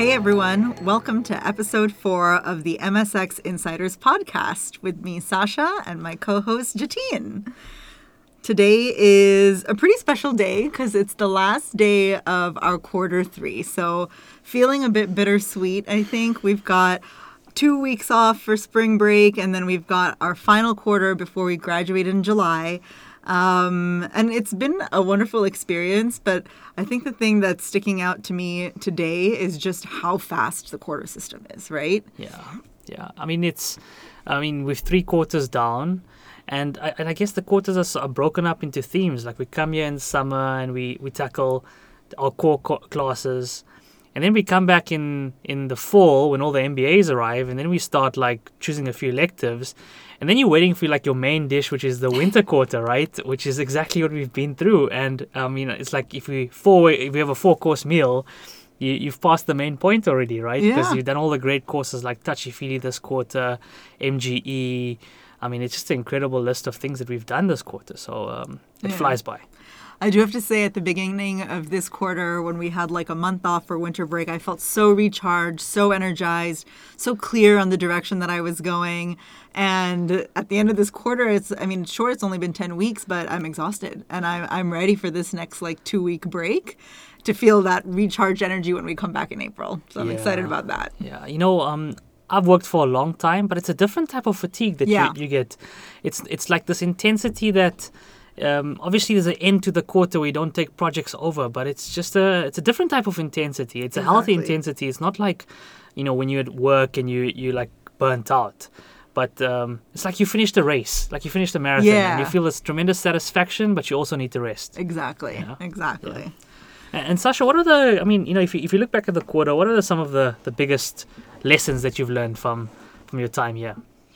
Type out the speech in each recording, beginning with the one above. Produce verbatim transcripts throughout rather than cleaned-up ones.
Hey everyone, welcome to episode four of the M S X Insiders podcast with me, Sasha, and my co-host, Jatine. Today is a pretty special day because it's the last day of our quarter three. So feeling a bit bittersweet, I think. We've got two weeks off for spring break, and then we've got our final quarter before we graduate in July. Um, and it's been a wonderful experience, but I think the thing that's sticking out to me today is just how fast the quarter system is, right? Yeah, yeah. I mean, it's, I mean, with three quarters down, and I, and I guess the quarters are, sort of broken up into themes. Like we come here in summer and we, we tackle our core co- classes, and then we come back in, in the fall when all the M B As arrive, and then we start like choosing a few electives. And then you're waiting for like your main dish, which is the winter quarter, right? Which is exactly what we've been through. And I um, mean, it's like if we four if we have a four course meal, you, you've passed the main point already, right? Yeah. Because you've done all the great courses like Touchy Feely this quarter, M G E. I mean, it's just an incredible list of things that we've done this quarter. So um, it Yeah. flies by. I do have to say at the beginning of this quarter, when we had like a month off for winter break, I felt so recharged, so energized, so clear on the direction that I was going. And at the end of this quarter, it's, I mean, sure, it's only been ten weeks, but I'm exhausted. And I'm, I'm ready for this next like two week break to feel that recharged energy when we come back in April. So I'm Yeah. excited about that. Yeah, you know, um, I've worked for a long time, but it's a different type of fatigue that Yeah. you, you get. It's it's like this intensity that um, obviously there's an end to the quarter where you don't take projects over, but it's just a it's a different type of intensity. It's a healthy Exactly. intensity. It's not like, you know, when you're at work and you you like burnt out. But um, it's like you finished a race, like you finished a marathon, Yeah. and you feel this tremendous satisfaction, but you also need to rest. Exactly. Yeah. Exactly. And, and Sasha, what are the? I mean, you know, if you if you look back at the quarter, what are the, some of the, the biggest lessons that you've learned from from your time here?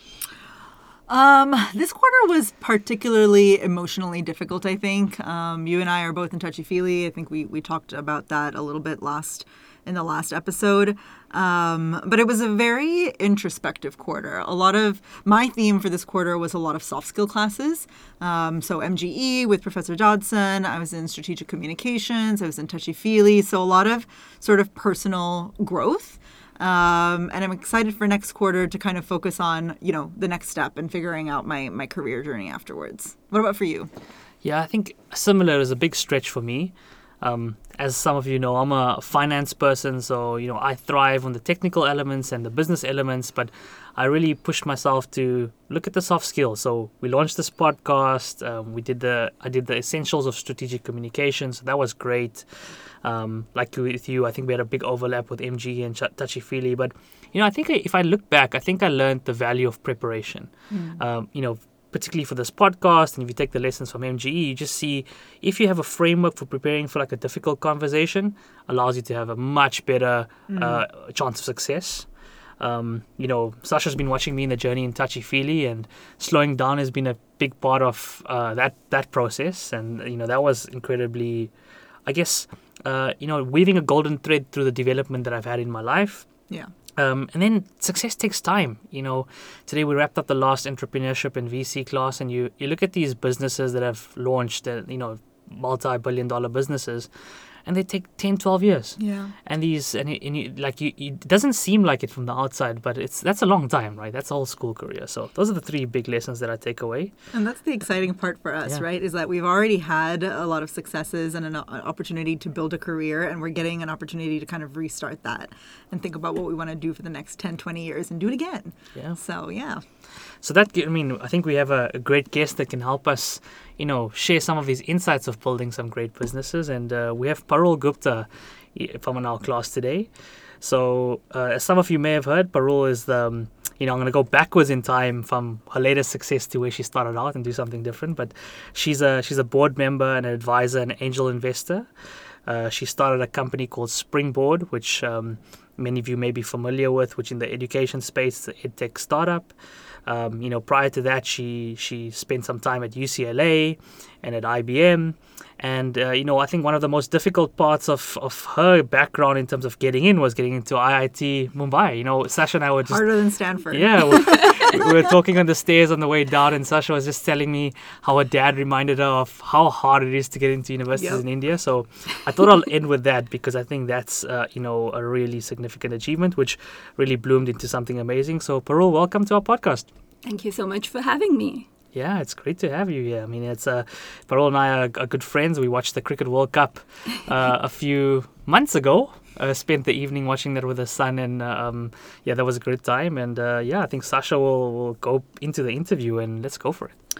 Um, this quarter was particularly emotionally difficult, I think. Um, you and I are both in touchy-feely. I think we, we talked about that a little bit last in the last episode. Um, but it was a very introspective quarter. A lot of my theme for this quarter was a lot of soft skill classes. Um, so M G E with Professor Dodson. I was in strategic communications. I was in touchy-feely. So a lot of sort of personal growth. Um, and I'm excited for next quarter to kind of focus on, you know, the next step and figuring out my, my career journey afterwards. What about for you? Yeah, I think similar is a big stretch for me. Um, as some of you know, I'm a finance person, so, you know, I thrive on the technical elements and the business elements, but I really pushed myself to look at the soft skills. So we launched this podcast. Um, we did the I did the essentials of strategic communication, so that was great. Um, like with you, I think we had a big overlap with M G and Touchy Feely. But, you know, I think if I look back, I think I learned the value of preparation. Mm. Um, you know, particularly for this podcast, and if you take the lessons from M G E, you just see if you have a framework for preparing for like a difficult conversation, allows you to have a much better mm. uh, chance of success. Um, you know, Sasha's been watching me in the journey in Touchy Feely, and slowing down has been a big part of uh, that that process. And, you know, that was incredibly, I guess, uh, you know, weaving a golden thread through the development that I've had in my life. Yeah. Um, and then success takes time. You know, today we wrapped up the last entrepreneurship and V C class, and you, you look at these businesses that have launched, uh, you know, multi-billion dollar businesses, and they take ten, twelve years. Yeah. And these, and, and you, like, you, you, it doesn't seem like it from the outside, but it's that's a long time, right? That's a whole school career. So those are the three big lessons that I take away. And that's the exciting part for us, Yeah. right? Is that we've already had a lot of successes and an opportunity to build a career, and we're getting an opportunity to kind of restart that and think about what we want to do for the next ten, twenty years and do it again. Yeah. So, yeah. So that, I mean, I think we have a, a great guest that can help us, you know, share some of these insights of building some great businesses. And uh, we have Parul Gupta from our class today. So uh, as some of you may have heard, Parul is the, um, you know, I'm going to go backwards in time from her latest success to where she started out and do something different. But she's a she's a board member and an advisor and angel investor. Uh, she started a company called Springboard, which um, many of you may be familiar with, which in the education space, it's an edtech startup. Um, you know, prior to that, she she spent some time at U C L A and at I B M. And, uh, you know, I think one of the most difficult parts of, of her background in terms of getting in was getting into I I T Mumbai. You know, Sasha and I were just... Harder than Stanford. Yeah. Well, we were talking on the stairs on the way down, and Sasha was just telling me how her dad reminded her of how hard it is to get into universities Yep. in India. So I thought I'll end with that because I think that's uh, you know a really significant achievement, which really bloomed into something amazing. So Parul, welcome to our podcast. Thank you so much for having me. Yeah, it's great to have you here. I mean, it's uh, Parul and I are, are good friends. We watched the Cricket World Cup uh, a few months ago. Uh, spent the evening watching that with her son, and um, yeah, that was a great time. And uh, yeah, I think Sasha will, will go into the interview, and let's go for it.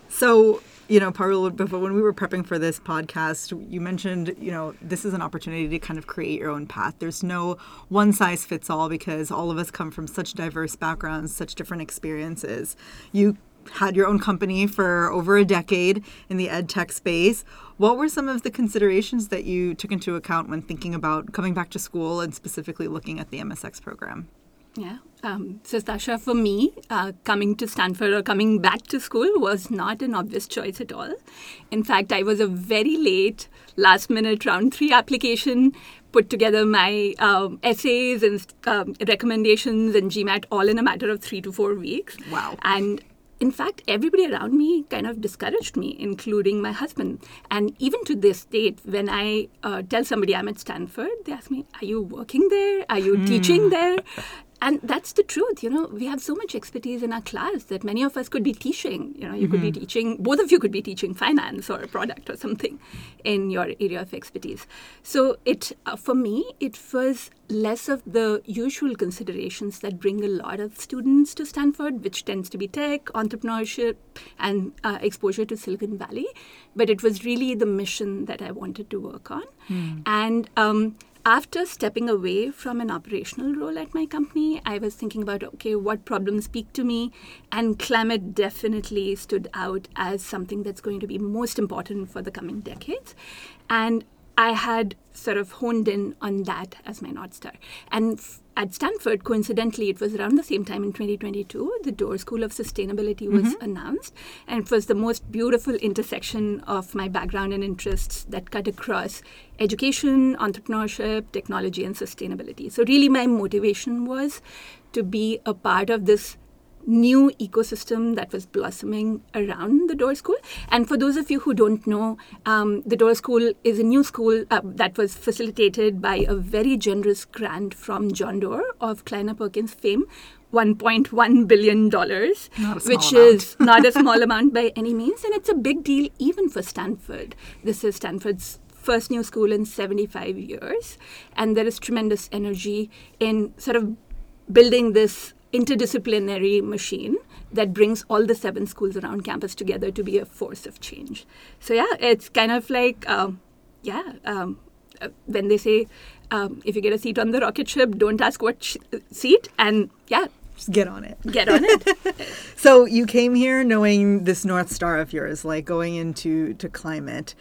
So, you know, Parul, before when we were prepping for this podcast, you mentioned, you know, this is an opportunity to kind of create your own path. There's no one size fits all because all of us come from such diverse backgrounds, such different experiences. You had your own company for over a decade in the ed tech space. What were some of the considerations that you took into account when thinking about coming back to school and specifically looking at the M S X program? Yeah. Um, so, Sasha, for me, uh, coming to Stanford or coming back to school was not an obvious choice at all. In fact, I was a very late, last-minute round three application, put together my um, essays and um, recommendations and GMAT all in a matter of three to four weeks. Wow. And in fact, everybody around me kind of discouraged me, including my husband. And even to this date, when I uh, tell somebody I'm at Stanford, they ask me, are you working there? Are you mm. teaching there? And that's the truth. You know, we have so much expertise in our class that many of us could be teaching. You know, you mm-hmm. could be teaching, both of you could be teaching finance or a product or something in your area of expertise. So it, uh, for me, it was less of the usual considerations that bring a lot of students to Stanford, which tends to be tech, entrepreneurship, and uh, exposure to Silicon Valley. But it was really the mission that I wanted to work on. Mm. And um, after stepping away from an operational role at my company, I was thinking about, okay, what problems speak to me? And climate definitely stood out as something that's going to be most important for the coming decades. And I had sort of honed in on that as my North Star. And f- at Stanford, coincidentally, it was around the same time in twenty twenty-two, the Doerr School of Sustainability was mm-hmm. announced. And it was the most beautiful intersection of my background and interests that cut across education, entrepreneurship, technology, and sustainability. So really my motivation was to be a part of this new ecosystem that was blossoming around the Doerr School. And for those of you who don't know, um, the Doerr School is a new school uh, that was facilitated by a very generous grant from John Doerr of Kleiner Perkins fame, one point one billion dollars, which amount. is not a small amount by any means. And it's a big deal even for Stanford. This is Stanford's first new school in seventy-five years. And there is tremendous energy in sort of building this interdisciplinary machine that brings all the seven schools around campus together to be a force of change. So yeah, it's kind of like, um, yeah, um, uh, when they say, um, if you get a seat on the rocket ship, don't ask what sh- seat, and yeah. Just get on it. Get on it. So you came here knowing this North Star of yours, like going into to climate.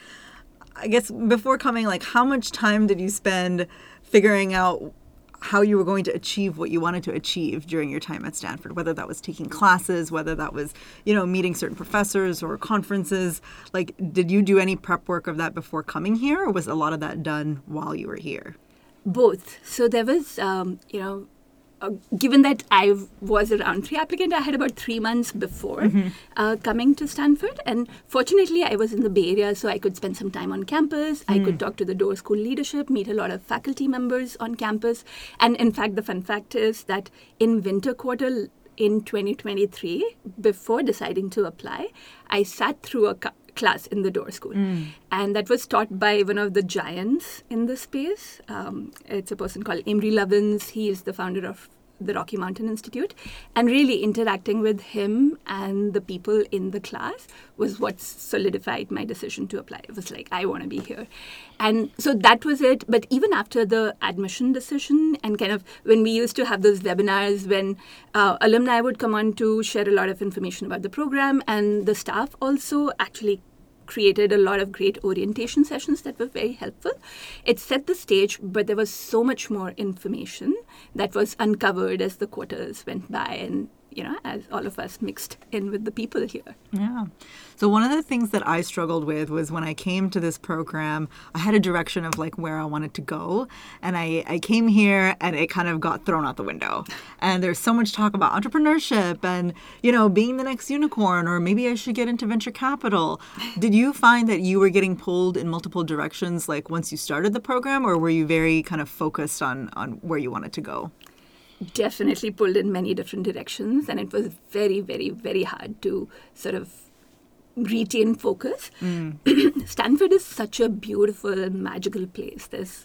I guess before coming, like how much time did you spend figuring out how you were going to achieve what you wanted to achieve during your time at Stanford, whether that was taking classes, whether that was, you know, meeting certain professors or conferences? Like, did you do any prep work of that before coming here, or was a lot of that done while you were here? Both. So there was, um, you know, Uh, given that I was a round three applicant, I had about three months before mm-hmm. uh, coming to Stanford. And fortunately, I was in the Bay Area, so I could spend some time on campus. Mm. I could talk to the Doerr School leadership, meet a lot of faculty members on campus. And in fact, the fun fact is that in winter quarter in twenty twenty-three, before deciding to apply, I sat through a cu- class in the Doerr School. Mm. And that was taught by one of the giants in the space. Um, it's a person called Emery Lovins. He is the founder of the Rocky Mountain Institute. And really interacting with him and the people in the class was what solidified my decision to apply. It was like, I want to be here. And so that was it. But even after the admission decision and kind of when we used to have those webinars when uh, alumni would come on to share a lot of information about the program, and the staff also actually created a lot of great orientation sessions that were very helpful. It set the stage, but there was so much more information that was uncovered as the quarters went by. And you know, as all of us mixed in with the people here. Yeah. So one of the things that I struggled with was when I came to this program, I had a direction of like where I wanted to go. And I, I came here and it kind of got thrown out the window. And there's so much talk about entrepreneurship and, you know, being the next unicorn, or maybe I should get into venture capital. Did you find that you were getting pulled in multiple directions like once you started the program, or were you very kind of focused on, on where you wanted to go? Definitely pulled in many different directions, and it was very, very, very hard to sort of retain focus. Mm. Stanford is such a beautiful, magical place. There's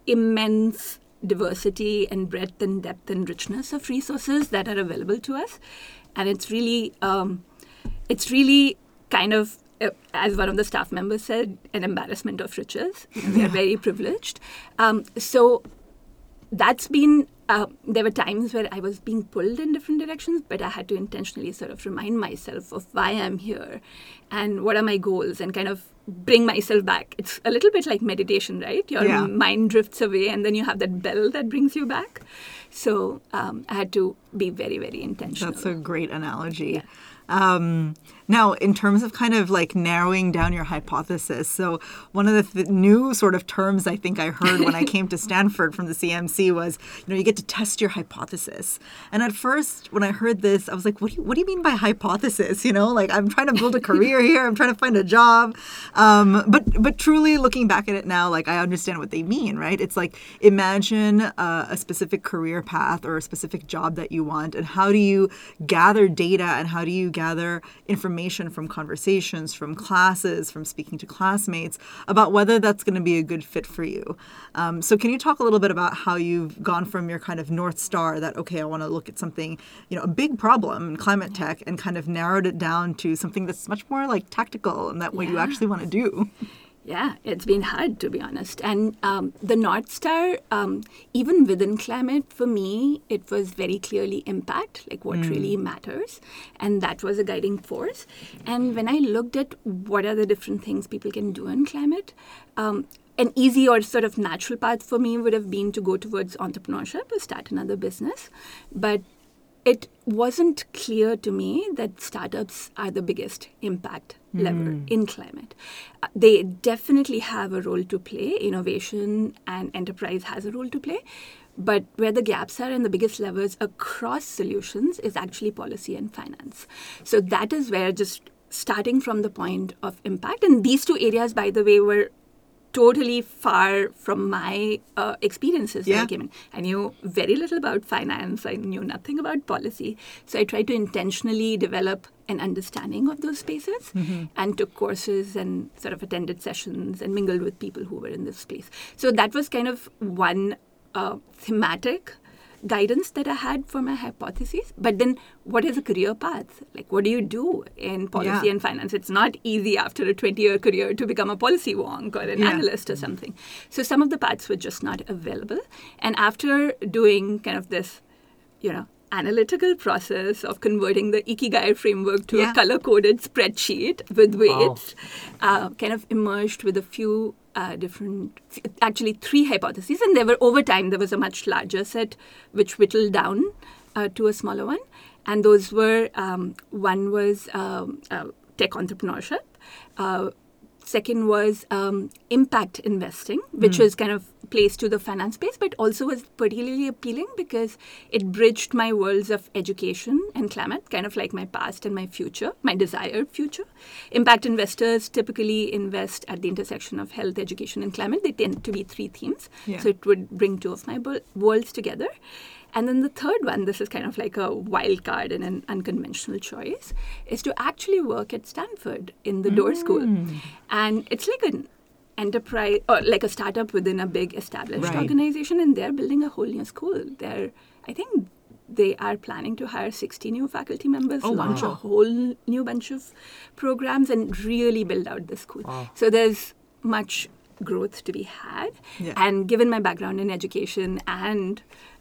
immense diversity and breadth and depth and richness of resources that are available to us, and it's really, um, it's really kind of, uh, as one of the staff members said, an embarrassment of riches. We are very privileged. Um, so that's been. Uh, there were times where I was being pulled in different directions, but I had to intentionally sort of remind myself of why I'm here and what are my goals, and kind of bring myself back. It's a little bit like meditation, right? Your yeah. mind drifts away and then you have that bell that brings you back. So um, I had to be very, very intentional. That's a great analogy. Yeah. Um, now, in terms of kind of like narrowing down your hypothesis, so one of the th- new sort of terms I think I heard when I came to Stanford from the C M C was, you know, you get to test your hypothesis. And at first, when I heard this, I was like, what do you, what do you mean by hypothesis? You know, like I'm trying to build a career here. I'm trying to find a job. Um, but but truly looking back at it now, like I understand what they mean, right? It's like imagine uh, a specific career path or a specific job that you want, and how do you gather data and how do you gather information from conversations, from classes, from speaking to classmates about whether that's going to be a good fit for you. Um, so can you talk a little bit about how you've gone from your kind of North Star that, okay, I want to look at something, you know, a big problem in climate tech, and kind of narrowed it down to something that's much more like tactical and that what yeah. you actually want to do? Yeah, it's been hard, to be honest. And um, the North Star, um, even within climate, for me, it was very clearly impact, like what mm. really matters. And that was a guiding force. And when I looked at what are the different things people can do in climate, um, an easy or sort of natural path for me would have been to go towards entrepreneurship or start another business. But it wasn't clear to me that startups are the biggest impact lever mm. in climate. Uh, they definitely have a role to play. Innovation and enterprise has a role to play. But where the gaps are and the biggest levers across solutions is actually policy and finance. So that is where, just starting from the point of impact, and these two areas, by the way, were totally far from my uh, experiences yeah. when I came in. I knew very little about finance. I knew nothing about policy. So I tried to intentionally develop an understanding of those spaces mm-hmm. and took courses and sort of attended sessions and mingled with people who were in this space. So that was kind of one uh, thematic guidance that I had for my hypotheses. But then what is a career path? Like, what do you do in policy yeah. and finance? It's not easy after a twenty-year career to become a policy wonk or an yeah. analyst or something. So some of the paths were just not available. And after doing kind of this, you know, analytical process of converting the Ikigai framework to yeah. a color-coded spreadsheet with weights, wow. uh, kind of emerged with a few Uh, different, actually three hypotheses, and there were, over time, there was a much larger set which whittled down uh, to a smaller one. And those were, um, one was um, uh, tech entrepreneurship, uh, second was um, impact investing, which mm. was kind of placed to the finance space, but also was particularly appealing because it bridged my worlds of education and climate, kind of like my past and my future, my desired future. Impact investors typically invest at the intersection of health, education, and climate. They tend to be three themes. Yeah. So it would bring two of my worlds together. And then the third one, this is kind of like a wild card and an unconventional choice, is to actually work at Stanford in the mm. Door School. And it's like an enterprise, or like a startup within a big established right. organization, and they're building a whole new school. They're, I think they are planning to hire sixty new faculty members, oh, launch wow. a whole new bunch of programs, and really build out the school. Wow. So there's much growth to be had. Yeah. And given my background in education and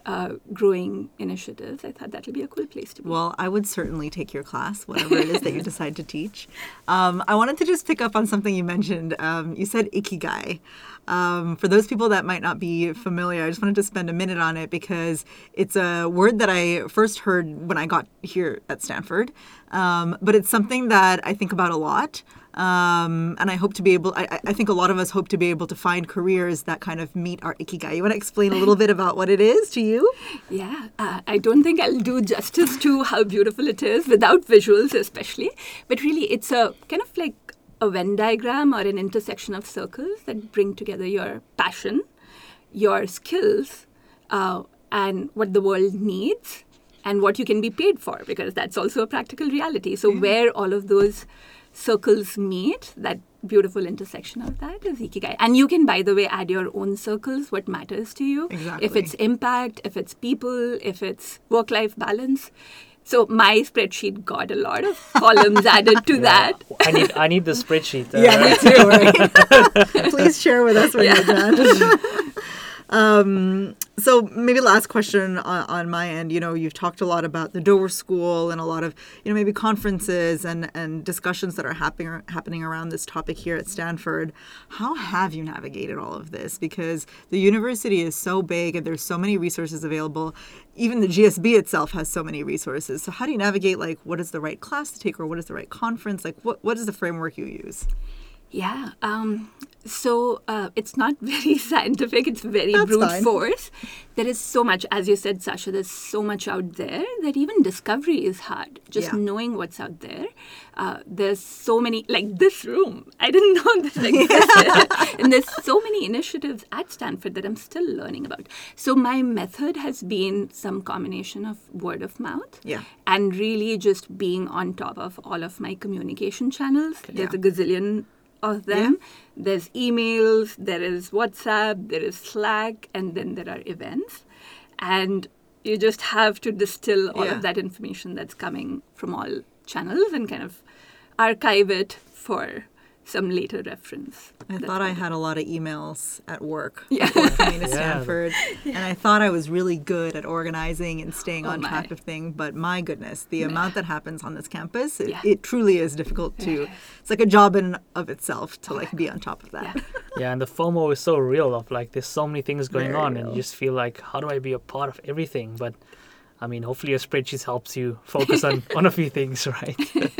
uh, growing initiatives, I thought that'll be a cool place to be. Well, I would certainly take your class, whatever it is that you decide to teach. Um, I wanted to just pick up on something you mentioned. Um, you said ikigai. Um, for those people that might not be familiar, I just wanted to spend a minute on it because it's a word that I first heard when I got here at Stanford. Um, but it's something that I think about a lot. Um, and I hope to be able, I, I think a lot of us hope to be able to find careers that kind of meet our ikigai. You want to explain a little bit about what it is to you? Yeah, uh, I don't think I'll do justice to how beautiful it is without visuals especially. But really, it's a kind of like a Venn diagram or an intersection of circles that bring together your passion, your skills, uh, and what the world needs and what you can be paid for, because that's also a practical reality. So Yeah. where all of those circles meet, that beautiful intersection of that is ikigai. And you can, by the way, add your own circles, what matters to you. Exactly. If it's impact, if it's people, if it's work-life balance. So my spreadsheet got a lot of columns added to that. I need I need the spreadsheet. Uh, Yeah, me too, right? Please share with us when you're done. Um, so maybe last question on, on my end. You know, you've talked a lot about the Dover School and a lot of, you know, maybe conferences and, and discussions that are happening happening around this topic here at Stanford. How have you navigated all of this? Because the university is so big and there's so many resources available. Even the G S B itself has so many resources. So how do you navigate, like, what is the right class to take or what is the right conference? Like, what what is the framework you use? Yeah. Um, so uh, it's not very scientific. It's very That's brute fine. force. There is so much, as you said, Sasha, there's so much out there that even discovery is hard. Just Yeah. knowing what's out there. Uh, there's so many, like this room. I didn't know this existed. And there's so many initiatives at Stanford that I'm still learning about. So my method has been some combination of word of mouth. Yeah. And really just being on top of all of my communication channels. There's Yeah. a gazillion of them. There's emails, there is WhatsApp, there is Slack, and then there are events. And you just have to distill all Yeah. of that information that's coming from all channels and kind of archive it for some later reference. I That's thought I what- had a lot of emails at work Yeah. before coming to Yeah. Stanford, and I thought I was really good at organizing and staying Oh on my. track of things. But my goodness, the amount that happens on this campus, it, Yeah. it truly is difficult to. It's like a job in of itself to like be on top of that. Yeah. Yeah, and the FOMO is so real of like there's so many things going Very on and real. you just feel like, how do I be a part of everything? But I mean, hopefully your spreadsheet helps you focus on, on a few things, right?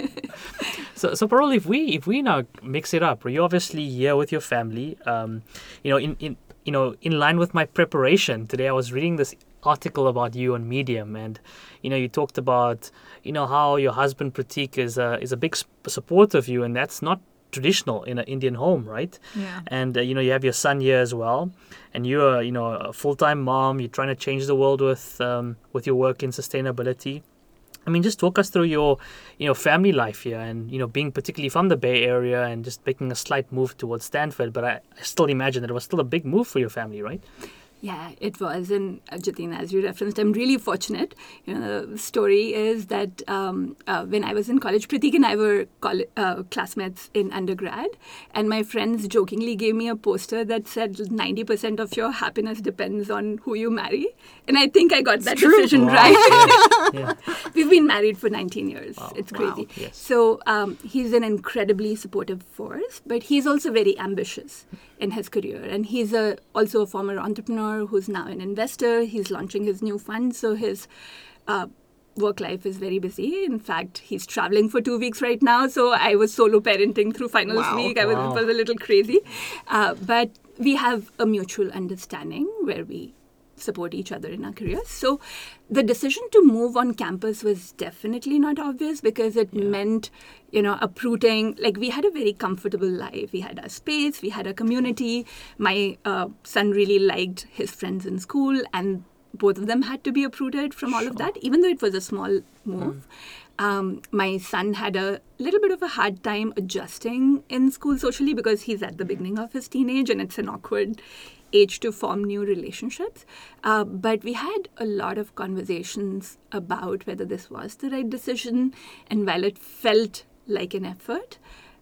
so, so Parul, if we if we now mix it up, you're obviously here with your family. Um, you know, in, in you know, in line with my preparation today, I was reading this article about you on Medium, and you know, you talked about you know how your husband Pratik is a is a big sp- supporter of you, and that's not traditional in an Indian home, right? Yeah. And uh, you know, you have your son here as well, and you're you know a full-time mom. You're trying to change the world with um, with your work in sustainability. I mean, just talk us through your you know family life here, and you know being particularly from the Bay Area and just making a slight move towards Stanford. But I, I still imagine that it was still a big move for your family, right? Yeah, it was. And uh, Jatin, as you referenced, I'm really fortunate. You know, the story is that um, uh, when I was in college, Pratik and I were coll- uh, classmates in undergrad. And my friends jokingly gave me a poster that said ninety percent of your happiness depends on who you marry. And I think I got that true. decision Wow. right. Yeah. We've been married for nineteen years. Wow. It's Wow. crazy. Yes. So um, he's an incredibly supportive force, but he's also very ambitious in his career. And he's a, also a former entrepreneur who's now an investor. He's launching his new fund. So his uh, work life is very busy. In fact, he's traveling for two weeks right now. So I was solo parenting through finals Wow. week. I was, Wow. was a little crazy. Uh, but we have a mutual understanding where we support each other in our careers. So the decision to move on campus was definitely not obvious because it meant, you know, uprooting. Like we had a very comfortable life. We had our space, we had a community. My uh, son really liked his friends in school, and both of them had to be uprooted from all of that, even though it was a small move. Um, my son had a little bit of a hard time adjusting in school socially because he's at the beginning of his teenage and it's an awkward age to form new relationships. Uh, but we had a lot of conversations about whether this was the right decision. And while it felt like an effort,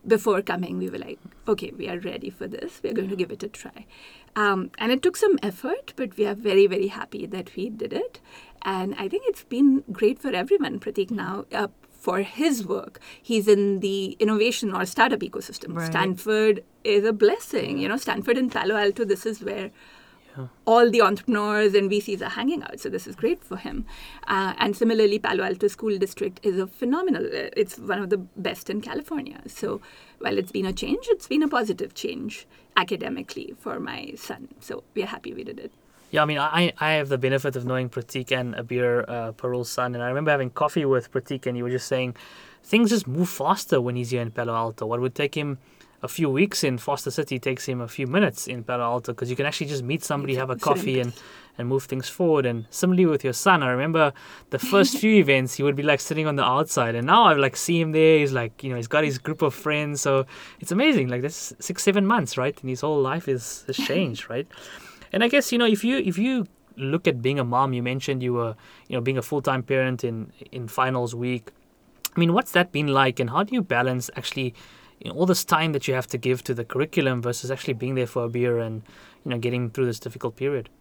before coming, we were like, okay, we are ready for this. We're going to give it a try. Um, and it took some effort, but we are very, very happy that we did it. And I think it's been great for everyone. Pratik now, uh, for his work, he's in the innovation or startup ecosystem. Right. Stanford is a blessing. You know, Stanford and Palo Alto, this is where Yeah. all the entrepreneurs and V Cs are hanging out. So this is great for him. Uh, and similarly, Palo Alto School District is a phenomenal, uh, it's one of the best in California. So while it's been a change, it's been a positive change academically for my son. So we are happy we did it. Yeah, I mean, I I have the benefit of knowing Pratik and Abir, uh, Parul's son, and I remember having coffee with Pratik, and he was just saying things just move faster when he's here in Palo Alto. What would take him a few weeks in Foster City takes him a few minutes in Palo Alto, because you can actually just meet somebody, have a coffee, and, and move things forward. And similarly with your son, I remember the first few events, he would be like sitting on the outside, and now I like see him there. He's like, you know, he's got his group of friends, so it's amazing. Like that's six, seven months, right? And his whole life is has changed, right? And I guess, you know, if you if you look at being a mom, you mentioned you were, you know, being a full-time parent in, in finals week. I mean, what's that been like, and how do you balance actually, you know, all this time that you have to give to the curriculum versus actually being there for a beer and, you know, getting through this difficult period?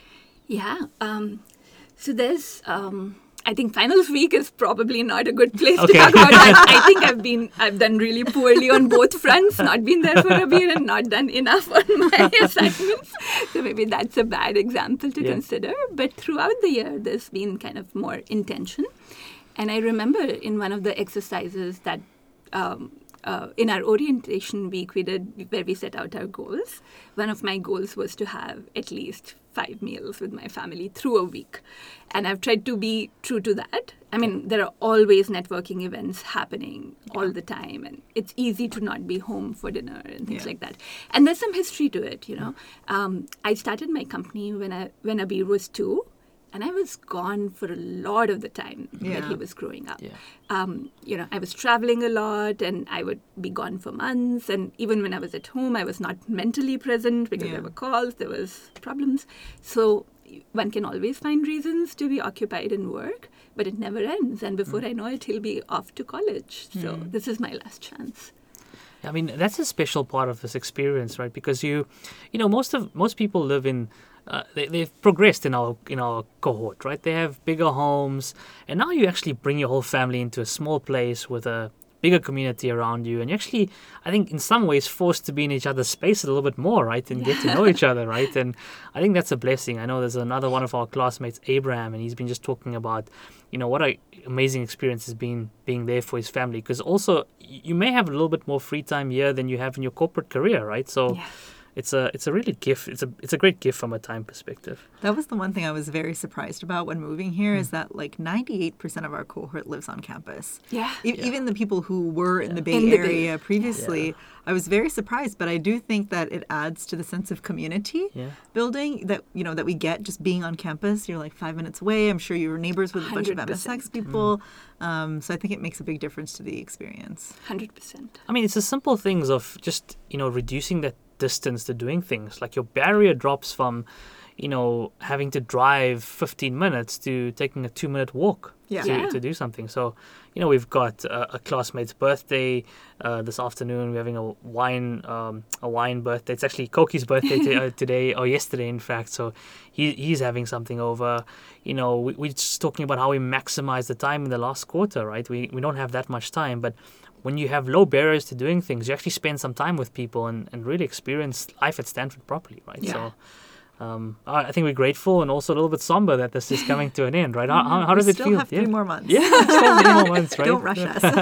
Yeah. Um, so there's, um, I think finals week is probably not a good place Okay. to talk about that. I think I've been, I've done really poorly on both fronts, not been there for a beer and not done enough on my assignments. So maybe that's a bad example to Yeah. consider. But throughout the year, there's been kind of more intention. And I remember in one of the exercises that um, uh, in our orientation week we did, where we set out our goals, one of my goals was to have at least five meals with my family through a week. And I've tried to be true to that. I mean, there are always networking events happening all the time, and it's easy to not be home for dinner and things Yeah. like that. And there's some history to it, you know. Um, I started my company when I when Abir was two, and I was gone for a lot of the time that Yeah. he was growing up. Yeah. Um, you know, I was traveling a lot, and I would be gone for months. And even when I was at home, I was not mentally present because Yeah. there were calls, there was problems. So one can always find reasons to be occupied in work, but it never ends. And before I know it, he'll be off to college. So this is my last chance. I mean, that's a special part of this experience, right? Because you, you know, most of most people live in, uh, they, they've progressed in our in our cohort, right? They have bigger homes, and now you actually bring your whole family into a small place with a bigger community around you, and you actually, I think, in some ways, forced to be in each other's space a little bit more, right, and get to know each other, right? And I think that's a blessing. I know there's another one of our classmates, Abraham, and he's been just talking about, you know, what an amazing experience has been being there for his family. Because also, you may have a little bit more free time here than you have in your corporate career, right? So. Yeah. It's a it's a really gift. It's a it's a great gift from a time perspective. That was the one thing I was very surprised about when moving here is that like ninety-eight percent of our cohort lives on campus. Yeah. E- Even the people who were in the Bay In the Bay. Area previously, I was very surprised. But I do think that it adds to the sense of community Yeah. building that you know that we get just being on campus. You're like five minutes away. I'm sure you were neighbors with a bunch of one hundred M S X percent. people. Um, so I think it makes a big difference to the experience. one hundred percent. I mean, it's the simple things of just, you know, reducing that distance to doing things. Like your barrier drops from, you know, having to drive fifteen minutes to taking a two minute walk Yeah. to, Yeah. to do something. So, you know, we've got a, a classmate's birthday uh, this afternoon. We're having a wine um, a wine birthday. It's actually Koki's birthday t- uh, today, or yesterday, in fact. So he he's having something over. You know, we, we're just talking about how we maximize the time in the last quarter, right? We, we don't have that much time, but when you have low barriers to doing things, you actually spend some time with people and, and really experience life at Stanford properly, right? Yeah. So um, I I think we're grateful and also a little bit somber that this is coming to an end, right? How, how, how We does it still feel? have yeah. three more months. Yeah, still three more months, right? Don't rush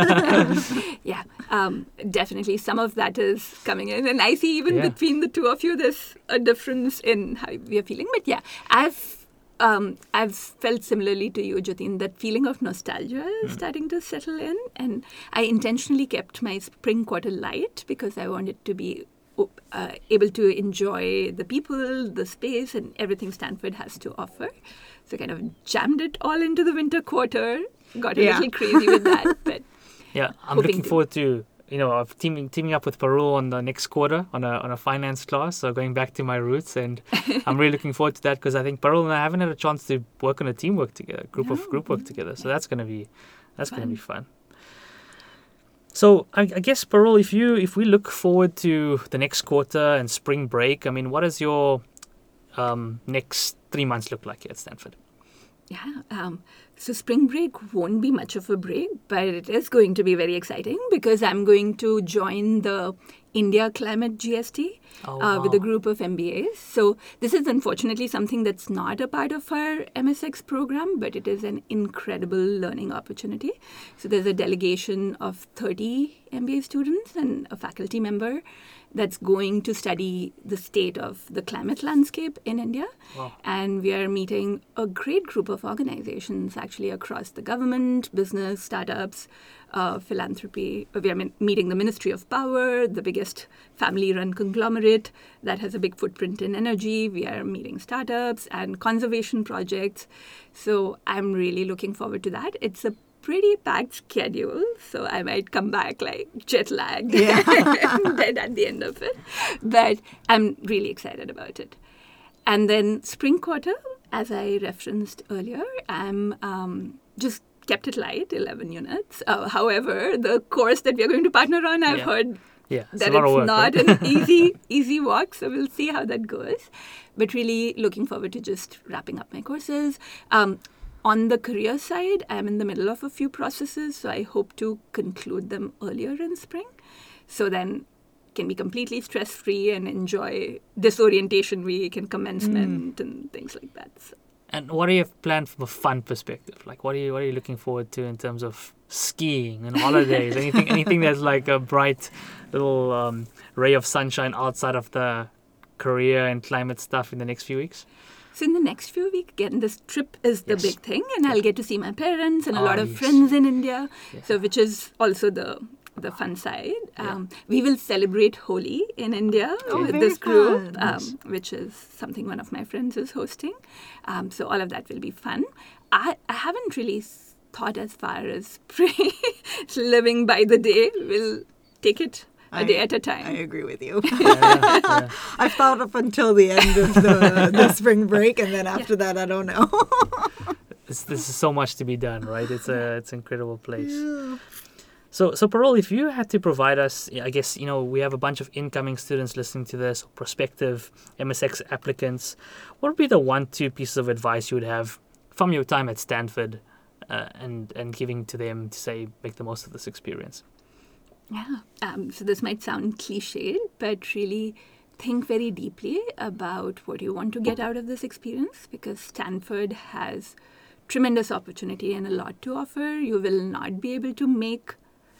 us. Yeah, um, definitely. Some of that is coming in, and I see even Yeah. between the two of you, there's a difference in how we are feeling. But yeah, I've um, I've felt similarly to you, Jatin. That feeling of nostalgia is starting to settle in, and I intentionally kept my spring quarter light because I wanted to be uh, able to enjoy the people, the space, and everything Stanford has to offer. So kind of jammed it all into the winter quarter. Got a Yeah. little crazy with that, but. Yeah, I'm Hoping looking to. forward to, you know, of teaming teaming up with Parul on the next quarter on a on a finance class. So going back to my roots, and I'm really looking forward to that because I think Parul and I haven't had a chance to work on a teamwork together, group of No. group work together. So that's gonna be that's gonna Fun. be fun. So I, I guess, Parul, if you if we look forward to the next quarter and spring break, I mean, what does your um, next three months look like here at Stanford? Yeah, um, so spring break won't be much of a break, but it is going to be very exciting because I'm going to join the India Climate G S T Oh, uh, with wow. a group of M B As. So this is unfortunately something that's not a part of our M S X program, but it is an incredible learning opportunity. So there's a delegation of thirty M B A students and a faculty member that's going to study the state of the climate landscape in India. Wow. And we are meeting a great group of organizations actually across the government, business, startups, uh, philanthropy. We are meeting the Ministry of Power, the biggest family-run conglomerate that has a big footprint in energy. We are meeting startups and conservation projects. So I'm really looking forward to that. It's a pretty packed schedule, so I might come back like jet lagged Yeah. dead at the end of it. But I'm really excited about it. And then spring quarter, as I referenced earlier, I'm um, just kept it light, eleven units. Uh, however, the course that we're going to partner on, I've Yeah. heard Yeah, it's that a lot it's of work, not right? an easy easy walk, so we'll see how that goes. But really looking forward to just wrapping up my courses. Um, on the career side, I'm in the middle of a few processes, so I hope to conclude them earlier in spring. So then can be completely stress-free and enjoy disorientation week and commencement and things like that. So. And what do you have planned from a fun perspective? Like, what are you what are you looking forward to in terms of skiing and holidays? anything anything that's like a bright little um, ray of sunshine outside of the career and climate stuff in the next few weeks? So in the next few weeks, again, this trip is the Yes. big thing, and I'll get to see my parents and a Ah, lot of yes. friends in India. Yeah. So which is also the the fun side. Yeah. Um, we will celebrate Holi in India Oh, with very this group, fun. um, Nice. which is something one of my friends is hosting. Um, so all of that will be fun. I, I haven't really s- thought as far as pre- living by the day. We'll take it a I- day at a time. I agree with you. Yeah, yeah. I've thought up until the end of the, the spring break, and then after that, I don't know. It's, this is so much to be done, right? It's a it's an incredible place. So, so Parul, if you had to provide us, I guess, you know, we have a bunch of incoming students listening to this, or prospective M S X applicants. What would be the one, two pieces of advice you would have from your time at Stanford uh, and, and giving to them to say, make the most of this experience? Yeah. Um, so this might sound cliched, but really think very deeply about what you want to get out of this experience, because Stanford has tremendous opportunity and a lot to offer. You will not be able to make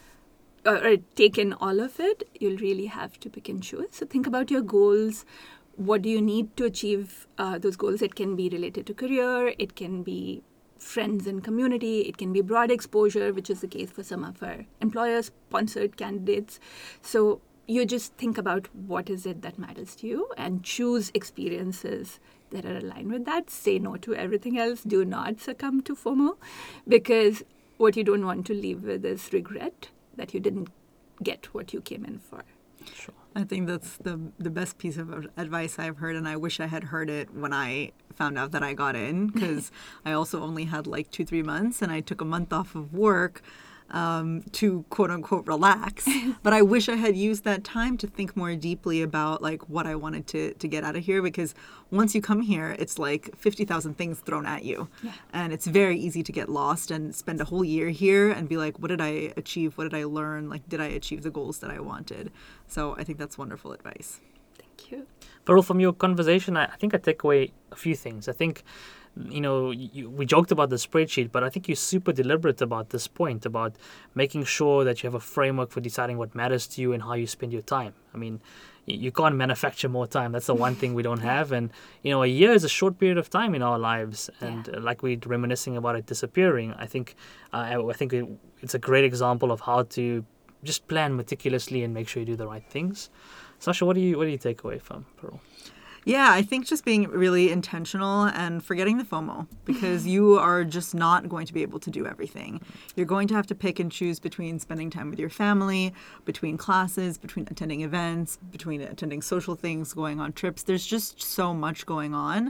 or, or take in all of it. You'll really have to pick and choose. So think about your goals. What do you need to achieve uh, those goals? It can be related to career. It can be friends and community. It can be broad exposure, which is the case for some of our employer-sponsored candidates. So you just think about what is it that matters to you and choose experiences that are aligned with that. Say no to everything else. Do not succumb to FOMO, because what you don't want to leave with is regret that you didn't get what you came in for. Sure. I think that's the the best piece of advice I've heard, and I wish I had heard it when I found out that I got in, because I also only had like two, three months, and I took a month off of work um, to quote unquote relax. But I wish I had used that time to think more deeply about like what I wanted to to get out of here, because once you come here, it's like fifty thousand things thrown at you. Yeah. And it's very easy to get lost and spend a whole year here and be like, what did I achieve? What did I learn? Like, did I achieve the goals that I wanted? So I think that's wonderful advice. Thank you. Parul, from your conversation, I, I think I take away a few things. I think, you know, you, we joked about the spreadsheet, but I think you're super deliberate about this point, about making sure that you have a framework for deciding what matters to you and how you spend your time. I mean, you, you can't manufacture more time. That's the one thing we don't have. And, you know, a year is a short period of time in our lives. And Yeah. uh, like we're reminiscing about it disappearing, I think, uh, I, I think it, it's a great example of how to just plan meticulously and make sure you do the right things. Sasha, what do you what do you take away from Parul? Yeah, I think just being really intentional and forgetting the FOMO, because you are just not going to be able to do everything. You're going to have to pick and choose between spending time with your family, between classes, between attending events, between attending social things, going on trips. There's just so much going on.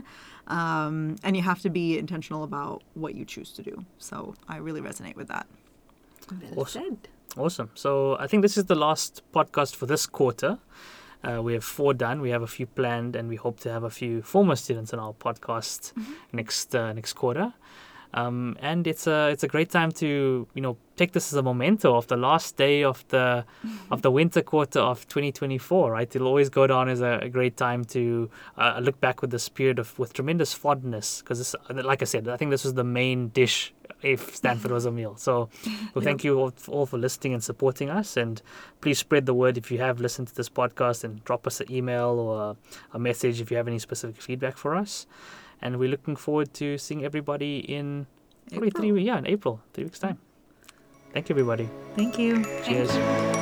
Um, and you have to be intentional about what you choose to do. So I really resonate with that. Well Awesome. said. Awesome. So I think this is the last podcast for this quarter. Uh, we have four done. We have a few planned, and we hope to have a few former students on our podcast mm-hmm. next uh, next quarter. Um, and it's a it's a great time to you know take this as a memento of the last day of the mm-hmm. of the winter quarter of twenty twenty-four. Right, it'll always go down as a, a great time to uh, look back with this period of with tremendous fondness. Because, like I said, I think this was the main dish if Stanford was a meal. So, well, thank you all, all for listening and supporting us. And please spread the word if you have listened to this podcast, and drop us an email or a, a message if you have any specific feedback for us. And we're looking forward to seeing everybody in probably three, yeah, in April, three weeks' time. Thank you, everybody. Thank you. Cheers. Thank you.